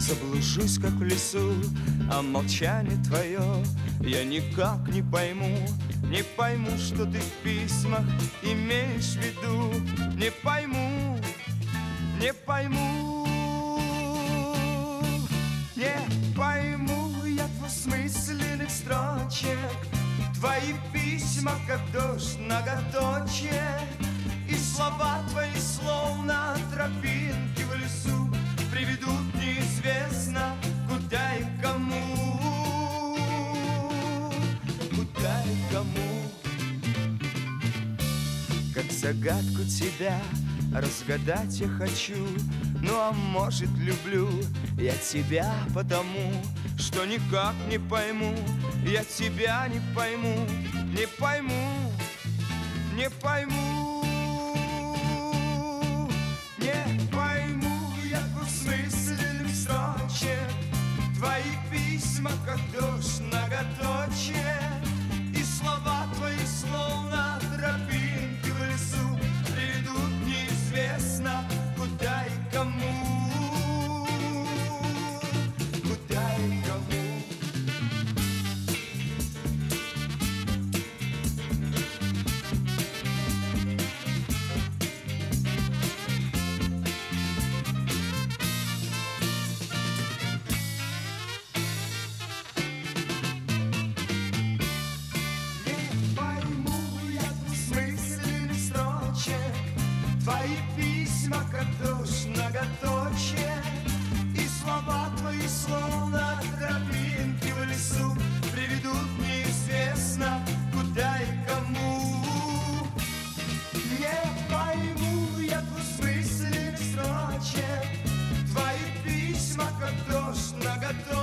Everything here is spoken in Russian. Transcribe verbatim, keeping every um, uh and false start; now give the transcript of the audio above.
заблужусь, как в лесу, а молчание твое я никак не пойму. Не пойму, что ты в письмах имеешь в виду. Не пойму, не пойму, не пойму я двусмысленных строчек. Твои письма, как дождь, многоточие, и слова твои, словно тропинки в лесу, приведут неизвестно куда и кому. Куда и кому. Как загадку тебя разгадать я хочу. Ну а может люблю я тебя потому, что никак не пойму, я тебя не пойму, не пойму, не пойму, не пойму я двусмысленных строчек. Твои письма, как дождь, многоточие, и слова твои, словно тропинки в лесу, приведут неизвестно куда и кому. Куда и кому. Твои письма, как дождь, многоточие, и слова твои, словно тропинки в лесу, приведут неизвестно куда и кому. Не пойму я двусмысленных строчек. Твои письма, как дождь, многоточие,